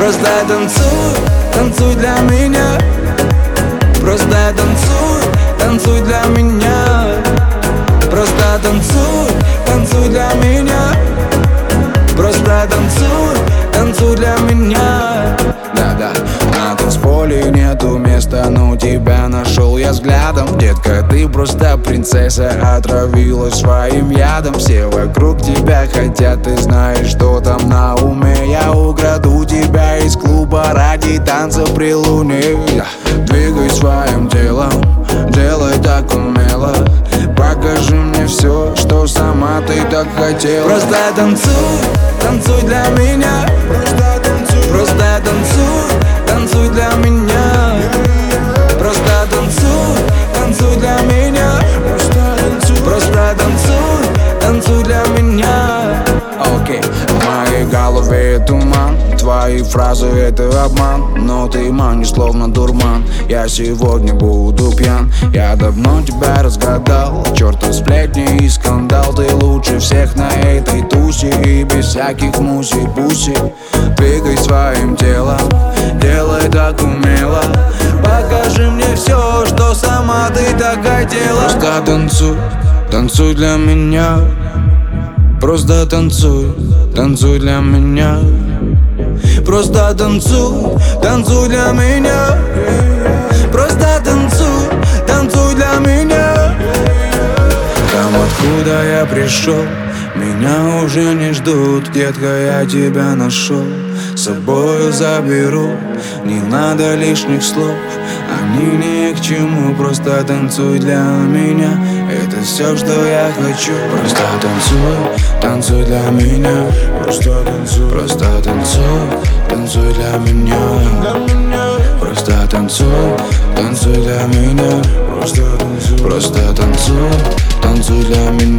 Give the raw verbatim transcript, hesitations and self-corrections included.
Просто танцуй, танцуй для меня. Просто танцуй, танцуй для меня. Просто танцуй, танцуй для меня. Просто танцуй, танцуй для меня. Да-да, на танцполе нету места, но тебя нашел я взглядом. Детка, ты просто принцесса, отравилась своим ядом. Все вокруг тебя хотят, ты знаешь, что там на уме. Я украду тебя из клуба ради танца при луне. Двигай своим телом, делай так умело. Покажи мне все, что сама ты так хотела. Просто танцуй, танцуй для меня. Просто танцуй, просто танцуй, танцуй для меня. Просто танцуй, танцуй для меня. Просто танцуй, танцуй для меня. Окей, в моей голове туман. Твои фразы это обман, но ты манишь словно дурман. Я сегодня буду пьян. Я давно тебя разгадал. Чёртов сплетни и скандал. Ты лучше всех на этой тусе. И без всяких муси-пуси. Двигай своим телом, делай так умело. Покажи мне все, что сама ты так хотела. Просто танцуй, танцуй для меня. Просто танцуй, танцуй для меня. Просто танцуй, танцуй для меня. Просто танцуй, танцуй для меня. Там, откуда я пришел, меня уже не ждут. Детка, я тебя нашел, с собою заберу. Не надо лишних слов, они ни к чему. Просто танцуй для меня, это все, что я хочу. Просто танцуй, танцуй для меня. Просто танцуй, просто танцуй, танцуй для меня. Просто танцуй, танцуй для меня. Просто танцуй, просто танцуй, танцуй для меня.